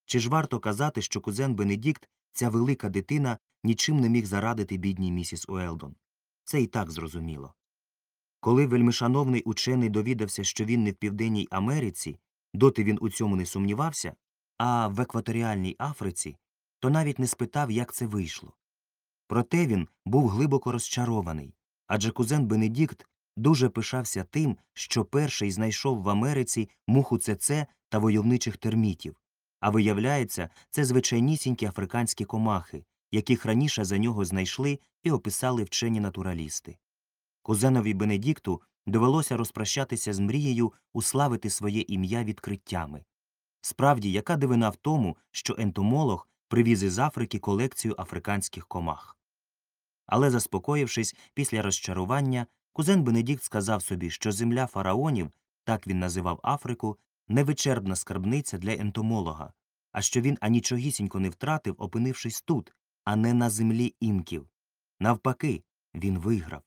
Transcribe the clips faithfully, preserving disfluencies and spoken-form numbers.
Чи ж варто казати, що кузен Бенедікт, ця велика дитина, нічим не міг зарадити бідній місіс Уелдон? Це і так зрозуміло. Коли вельмишановний учений довідався, що він не в Південній Америці, доти він у цьому не сумнівався, а в екваторіальній Африці, то навіть не спитав, як це вийшло. Проте він був глибоко розчарований, адже кузен Бенедікт дуже пишався тим, що перший знайшов в Америці муху цеце та войовничих термітів. А виявляється, це звичайнісінькі африканські комахи, яких раніше за нього знайшли і описали вчені натуралісти. Кузенові Бенедікту довелося розпрощатися з мрією уславити своє ім'я відкриттями. Справді, яка дивина в тому, що ентомолог привіз із Африки колекцію африканських комах. Але, заспокоївшись після розчарування, кузен Бенедікт сказав собі, що земля фараонів, так він називав Африку, невичерпна скарбниця для ентомолога, а що він анічогісінько не втратив, опинившись тут, а не на землі інків. Навпаки, він виграв.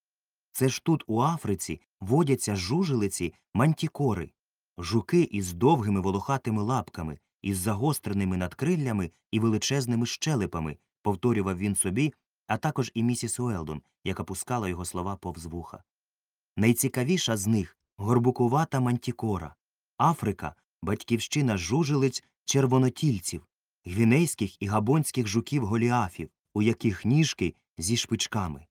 Це ж тут, у Африці, водяться жужелиці мантікори, жуки із довгими волохатими лапками, із загостреними надкриллями і величезними щелепами, повторював він собі, а також і місіс Уелдон, яка пускала його слова повз вуха. Найцікавіша з них – горбукувата мантікора. Африка – батьківщина жужелиць червонотільців, гвінейських і габонських жуків-голіафів, у яких ніжки зі шпичками.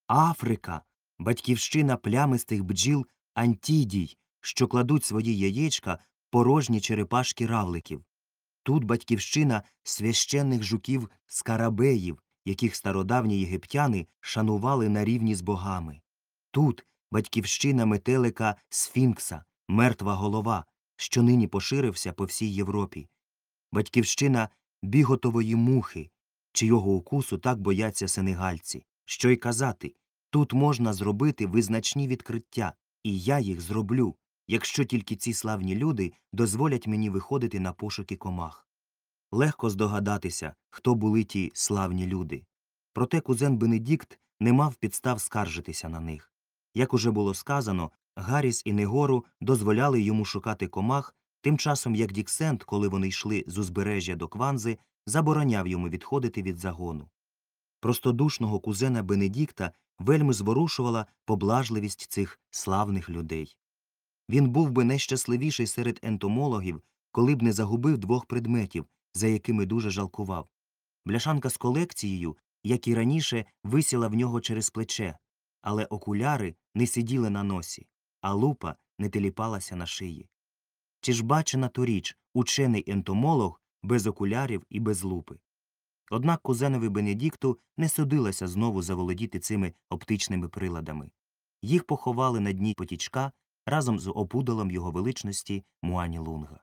Африка – батьківщина плямистих бджіл антідій, що кладуть свої яєчка в порожні черепашки равликів. Тут батьківщина священних жуків-скарабеїв, яких стародавні єгиптяни шанували на рівні з богами. Тут батьківщина метелика сфінкса, мертва голова, що нині поширився по всій Європі. Батьківщина біготової мухи, чийого укусу так бояться сенегальці. Що й казати, тут можна зробити визначні відкриття, і я їх зроблю, якщо тільки ці славні люди дозволять мені виходити на пошуки комах. Легко здогадатися, хто були ті славні люди. Проте кузен Бенедікт не мав підстав скаржитися на них. Як уже було сказано, Гарріс і Негору дозволяли йому шукати комах, тим часом як Діксент, коли вони йшли з узбережжя до Кванзи, забороняв йому відходити від загону. Простодушного кузена Бенедікта вельми зворушувала поблажливість цих славних людей. Він був би найщасливіший серед ентомологів, коли б не загубив двох предметів, за якими дуже жалкував. Бляшанка з колекцією, як і раніше, висіла в нього через плече, але окуляри не сиділи на носі, а лупа не теліпалася на шиї. Чи ж бачена торіч учений ентомолог без окулярів і без лупи? Однак кузенові Бенедікту не судилося знову заволодіти цими оптичними приладами. Їх поховали на дні потічка разом з опудалом його величності Муані Лунга.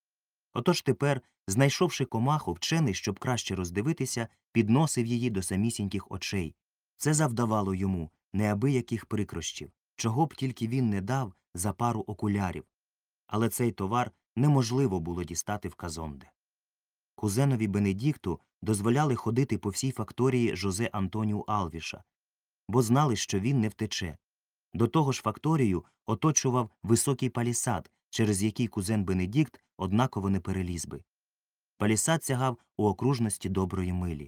Отож тепер, знайшовши комаху, вчений, щоб краще роздивитися, підносив її до самісіньких очей. Це завдавало йому неабияких прикрощів, чого б тільки він не дав за пару окулярів. Але цей товар неможливо було дістати в Казонде. Кузенові Бенедікту дозволяли ходити по всій факторії Жозе Антоніу Алвіша, бо знали, що він не втече. До того ж факторію оточував високий палісад, через який кузен Бенедікт однаково не переліз би. Палісад сягав у окружності доброї милі.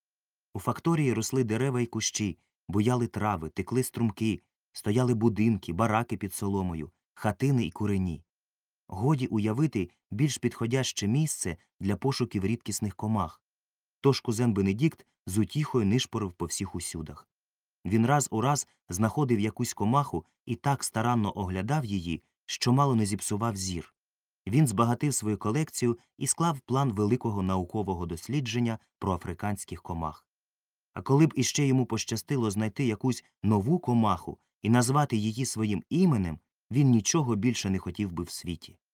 У факторії росли дерева й кущі, буяли трави, текли струмки, стояли будинки, бараки під соломою, хатини й курені. Годі уявити більш підходяще місце для пошуків рідкісних комах. Тож кузен Бенедікт з утіхою нишпорив по всіх усюдах. Він раз у раз знаходив якусь комаху і так старанно оглядав її, що мало не зіпсував зір. Він збагатив свою колекцію і склав план великого наукового дослідження про африканських комах. А коли б іще йому пощастило знайти якусь нову комаху і назвати її своїм іменем, він нічого більше не хотів би в світі.